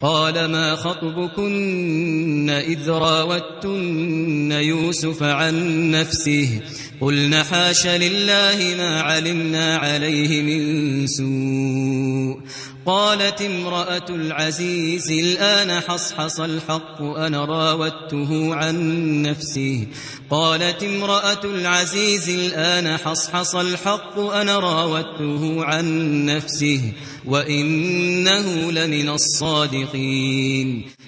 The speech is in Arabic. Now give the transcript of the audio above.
قال ما خطبكن إذ راوتن يوسف عن نفسه قلن حاش لله ما علمنا عليه من سوء قالت امرأة العزيز الآن حصحص الحق أنا راودته عن نفسه قالت امرأة العزيز الآن حصحص الحق أنا راودته عن نفسه وإنه لمن الصادقين